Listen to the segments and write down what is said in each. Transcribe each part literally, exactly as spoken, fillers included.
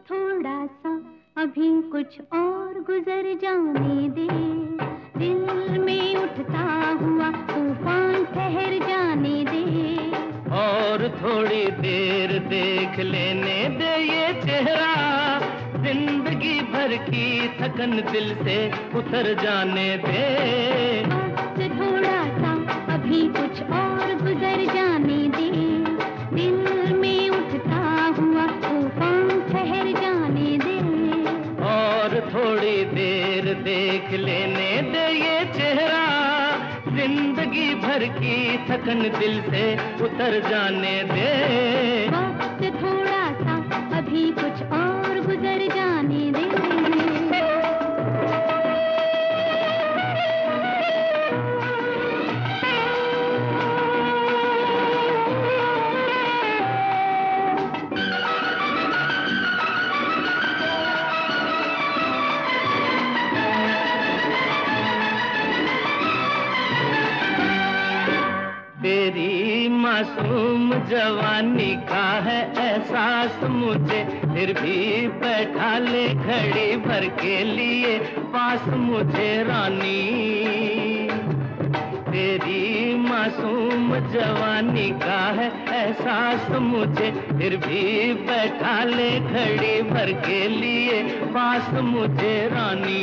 थोड़ा सा अभी कुछ और गुजर जाने दे, दिल में उठता हुआ तूफान ठहर जाने दे। और थोड़ी देर देख लेने दे ये चेहरा, जिंदगी भर की थकन दिल से उतर जाने दे। वक्त थोड़ा सा अभी कुछ और गुजर जाने दे, दिल में उठता हुआ तूफान ठहर जाने दे। और थोड़ी देर देख लेने दे ये चेहरा, जिंदगी भर की थकन दिल से उतर जाने दे। वक्त थोड़ा सा अभी कुछ और गुजर जाने दे। तेरी मासूम जवानी का है एहसास मुझे, फिर भी बैठा ले घड़ी भर के लिए पास मुझे रानी। तेरी मासूम जवानी का है एहसास मुझे, फिर भी बैठा ले घड़ी भर के लिए पास मुझे रानी।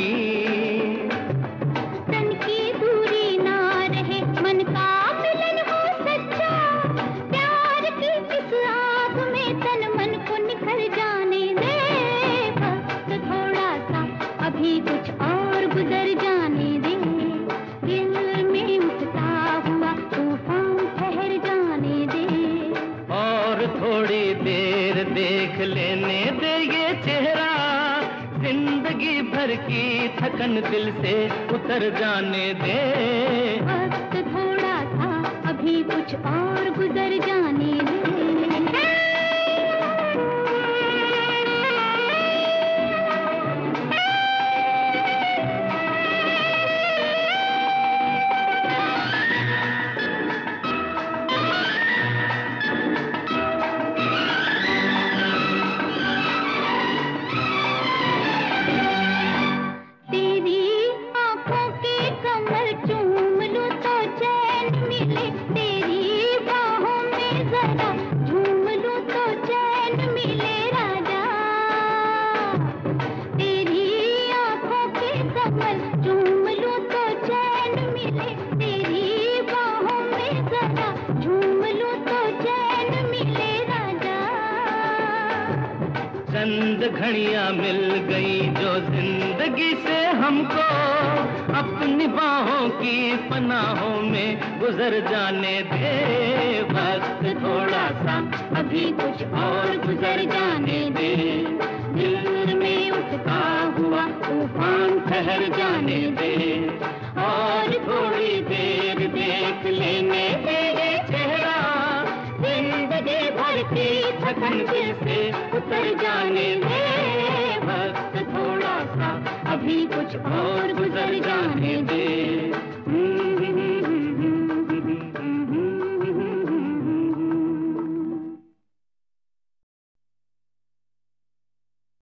तन की दूरी ना रहे, मन का मिलन हो सच्चा, प्यार की इस आग में तन मन को निखर जाने दे। वक्त थोड़ा सा अभी कुछ और गुजर जाने दे, दिल में उठता हुआ तूफान ठहर जाने दे। और थोड़ी देर देख लेने दे ये चेहरा, जिंदगी भर की थकन दिल से उतर जाने दे। वक्त थोड़ा सा अभी कुछ और गुजर जाने दे। तेरी बाहों में जरा झूम लूं तो चैन मिले राजा, तेरी आंखों के कमल झूम लूं तो चैन मिले, तेरी बाहों में जरा झूम लूं तो चैन मिले राजा। चंद घड़ियां मिल गई जो जिंदगी से हमको, अपनी बाहों की पनाहों में गुजर जाने दे। वक्त थोड़ा सा अभी कुछ और गुजर जाने दे, दिल में उठता हुआ तूफान ठहर जाने दे। और थोड़ी देर देख लेने दे ये चेहरा, जिंदगी भर की थकन दिल से उतर जाने दे। वक्त थोड़ा सा अभी कुछ और गुजर जाने दे।